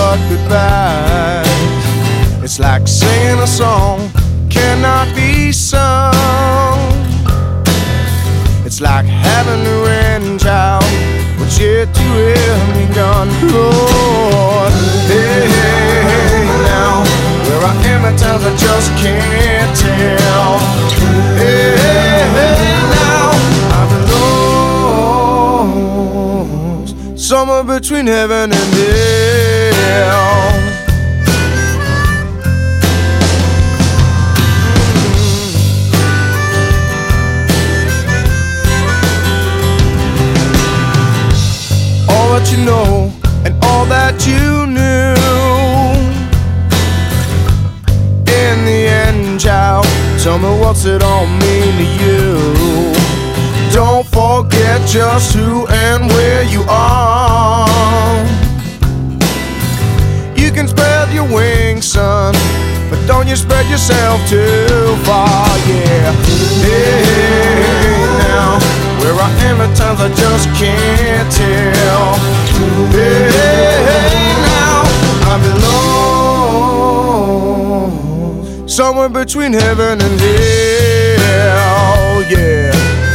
but goodbyes. It's like singing a song cannot be sung. It's like having a grandchild, but yet to have begun. Lord, hey, hey, now, where I am at times I just can't tell. Hey, hey, now, I've been lost somewhere between heaven and hell. You know, and all that you knew. In the end, child, tell me what's it all mean to you. Don't forget just who and where you are. You can spread your wings, son, but don't you spread yourself too far, yeah. Hey, now, where I am at times I just can't tell. Hey, now, I've been lost somewhere between heaven and hell, yeah.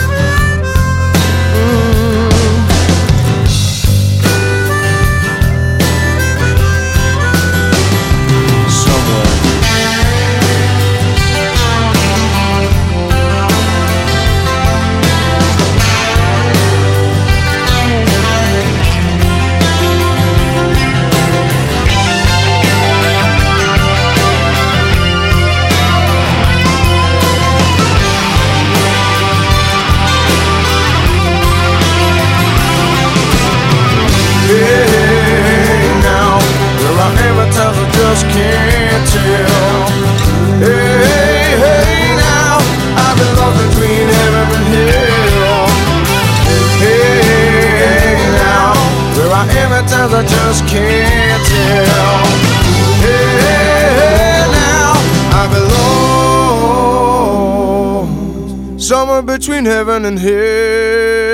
Just can't tell. Hey, hey, now, I've been lost between heaven and hell. Hey, hey, now, where I am at times I just can't tell. Hey, hey, now, I've been lost somewhere between heaven and hell.